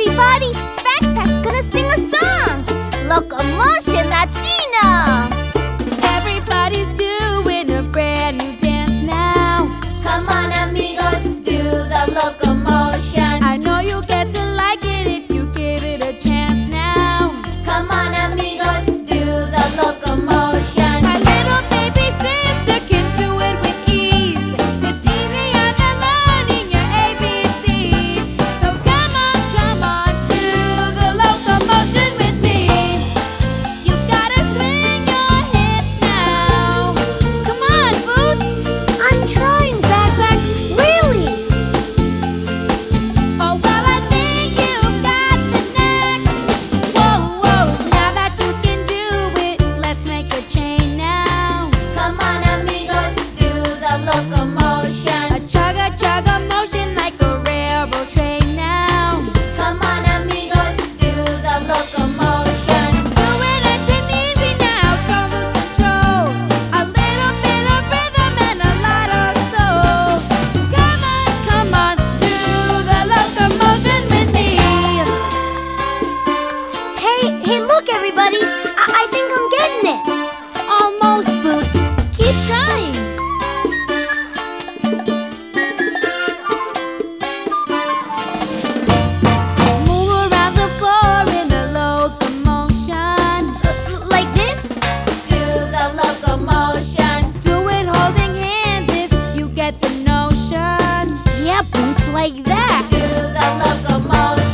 everybody! Backpack's gonna sing a song! Locomotion Latino! Everybody's doing a brand new dance now. Come on, amigos, do the locomotion. I know you'll get to like it if you give it a chance now. Come on, amigos, do the locomotion. My little baby sister can do it with ease. It's easier than learning your ABCs. So come on, do the locomotion with me. You gotta swing your hips now. Come on, Boots. I'm trying, Backpack, really! Oh, well, I think you've got the knack. Whoa, whoa, now that you can do it, let's make a chain now. Come on, amigos, do the locomotion. A chugga motion like a railroad train now. Come on, amigos, do the locomotion. Do it nice and easy now, don't lose control. A little bit of rhythm and a lot of soul. Come on, do the locomotion with me. Hey, look, everybody! I think I'm getting it! Almost, Boots. Keep trying. Move around the floor in a locomotion. Like this? Do the locomotion. Do it holding hands if you get the notion. Yeah, Boots, like that. Do the locomotion.